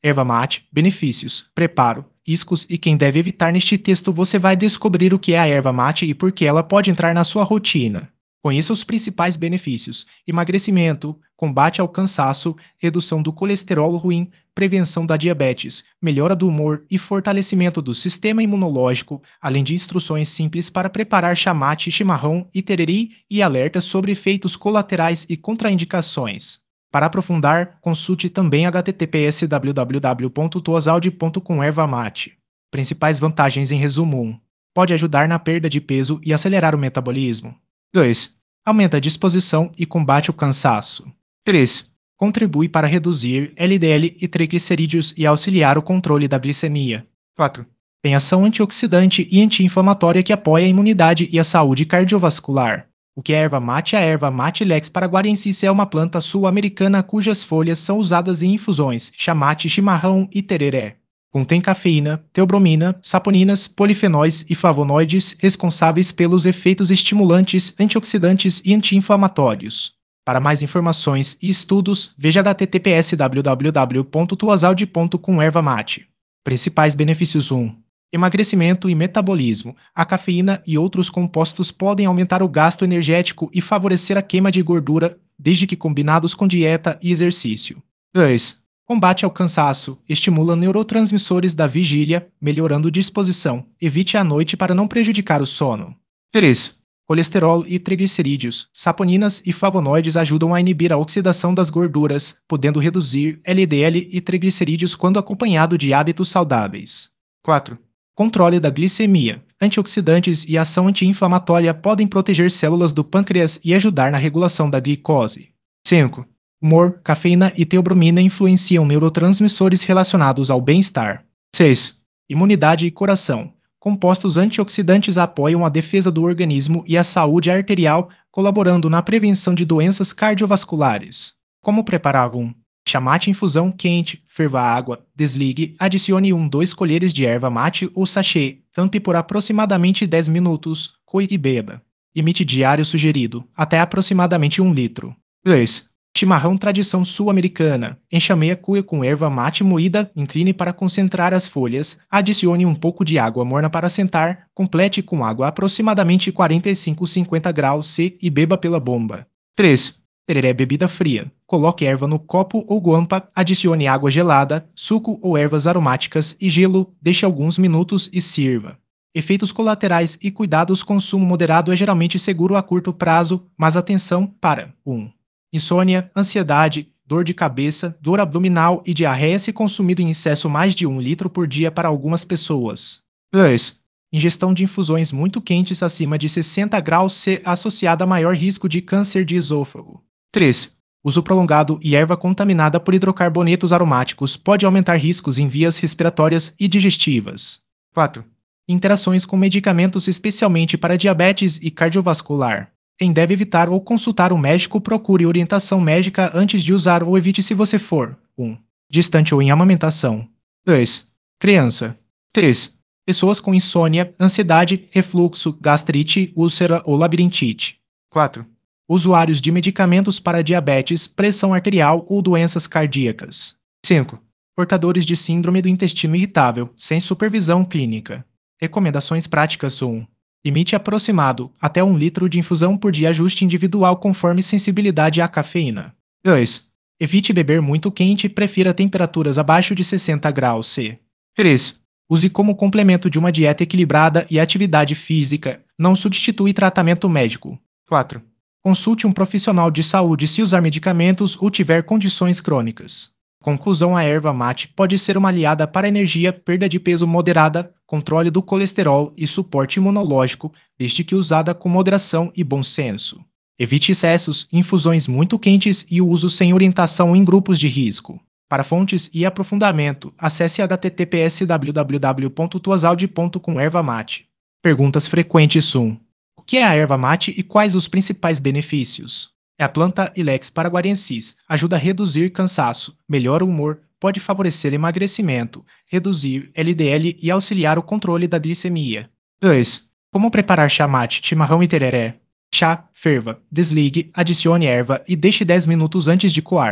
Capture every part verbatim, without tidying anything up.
Erva mate, benefícios, preparo, riscos e quem deve evitar. Neste texto você vai descobrir o que é a erva mate e por que ela pode entrar na sua rotina. Conheça os principais benefícios: emagrecimento, combate ao cansaço, redução do colesterol ruim, prevenção da diabetes, melhora do humor e fortalecimento do sistema imunológico, além de instruções simples para preparar chá mate, chimarrão e tereri e alertas sobre efeitos colaterais e contraindicações. Para aprofundar, consulte também h t t p s w w w ponto toasalde ponto com erva mate. Principais vantagens em resumo: um. Pode ajudar na perda de peso e acelerar o metabolismo. dois. Aumenta a disposição e combate o cansaço. três. Contribui para reduzir L D L e triglicerídeos e auxiliar o controle da glicemia. quatro. Tem ação antioxidante e anti-inflamatória que apoia a imunidade e a saúde cardiovascular. O que é a erva mate? A erva mate Ilex paraguarensis é uma planta sul-americana cujas folhas são usadas em infusões, chá mate, chimarrão e tereré. Contém cafeína, teobromina, saponinas, polifenóis e flavonoides responsáveis pelos efeitos estimulantes, antioxidantes e anti-inflamatórios. Para mais informações e estudos, veja h t t p s w w w ponto toasalde ponto com erva mate. Principais benefícios: um. Emagrecimento e metabolismo. A cafeína e outros compostos podem aumentar o gasto energético e favorecer a queima de gordura, desde que combinados com dieta e exercício. dois. Combate ao cansaço. Estimula neurotransmissores da vigília, melhorando disposição. Evite à noite para não prejudicar o sono. três. Colesterol e triglicerídeos. Saponinas e flavonoides ajudam a inibir a oxidação das gorduras, podendo reduzir L D L e triglicerídeos quando acompanhado de hábitos saudáveis. quatro. Controle da glicemia. Antioxidantes e ação anti-inflamatória podem proteger células do pâncreas e ajudar na regulação da glicose. cinco. Humor, cafeína e teobromina influenciam neurotransmissores relacionados ao bem-estar. seis. Imunidade e coração. Compostos antioxidantes apoiam a defesa do organismo e a saúde arterial, colaborando na prevenção de doenças cardiovasculares. Como preparar um chá mate infusão quente? Ferva a água, desligue, adicione um a dois colheres de erva mate ou sachê, tampe por aproximadamente dez minutos, coe e beba. Limite diário sugerido, até aproximadamente um litro. dois. Chimarrão tradição sul-americana. Encha meia cuia com erva mate moída, incline para concentrar as folhas, adicione um pouco de água morna para sentar, complete com água aproximadamente quarenta e cinco a cinquenta graus C e beba pela bomba. três. Tereré bebida fria. Coloque erva no copo ou guampa, adicione água gelada, suco ou ervas aromáticas e gelo, deixe alguns minutos e sirva. Efeitos colaterais e cuidados: consumo moderado é geralmente seguro a curto prazo, mas atenção para um. Insônia, ansiedade, dor de cabeça, dor abdominal e diarreia se consumido em excesso mais de um litro por dia para algumas pessoas. dois. Ingestão de infusões muito quentes acima de sessenta graus C associada a maior risco de câncer de esôfago. três. Uso prolongado e erva contaminada por hidrocarbonetos aromáticos pode aumentar riscos em vias respiratórias e digestivas. quatro. Interações com medicamentos, especialmente para diabetes e cardiovascular. Quem deve evitar ou consultar um médico? Procure orientação médica antes de usar ou evite se você for um. Distante ou em amamentação. dois. Criança. três. Pessoas com insônia, ansiedade, refluxo, gastrite, úlcera ou labirintite. quatro. Usuários de medicamentos para diabetes, pressão arterial ou doenças cardíacas. cinco. Portadores de síndrome do intestino irritável, sem supervisão clínica. Recomendações práticas: um. Limite aproximado, até um litro de infusão por dia, ajuste individual conforme sensibilidade à cafeína. dois. Evite beber muito quente, prefira temperaturas abaixo de sessenta graus C. três. Use como complemento de uma dieta equilibrada e atividade física, não substitui tratamento médico. quatro. Consulte um profissional de saúde se usar medicamentos ou tiver condições crônicas. Conclusão: a erva mate pode ser uma aliada para energia, perda de peso moderada, controle do colesterol e suporte imunológico, desde que usada com moderação e bom senso. Evite excessos, infusões muito quentes e o uso sem orientação em grupos de risco. Para fontes e aprofundamento, acesse h t t p s w w w ponto toasalde ponto com erva mate. Perguntas frequentes: um. O que é a erva mate e quais os principais benefícios? É a planta Ilex paraguarensis, ajuda a reduzir cansaço, melhora o humor, pode favorecer emagrecimento, reduzir L D L e auxiliar o controle da glicemia. dois. Como preparar chá mate, chimarrão e tereré? Chá, ferva, desligue, adicione erva e deixe dez minutos antes de coar.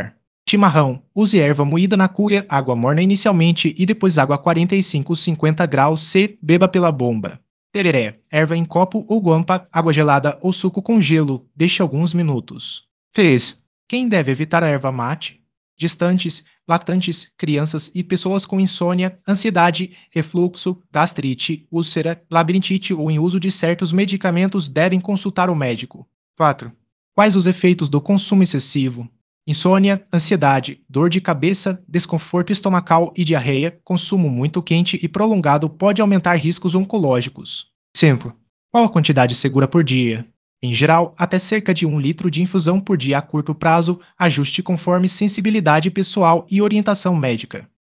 Chimarrão. Use erva moída na cuia, água morna inicialmente e depois água a quarenta e cinco a cinquenta graus C. Beba pela bomba. Tereré. Erva em copo ou guampa, água gelada ou suco com gelo. Deixe alguns minutos. Fez. Quem deve evitar a erva mate? Gestantes, lactantes, crianças e pessoas com insônia, ansiedade, refluxo, gastrite, úlcera, labirintite ou em uso de certos medicamentos devem consultar o médico. quatro. Quais os efeitos do consumo excessivo? Insônia, ansiedade, dor de cabeça, desconforto estomacal e diarreia. Consumo muito quente e prolongado pode aumentar riscos oncológicos. cinco. Qual a quantidade segura por dia? Em geral, até cerca de um litro de infusão por dia a curto prazo, ajuste conforme sensibilidade pessoal e orientação médica.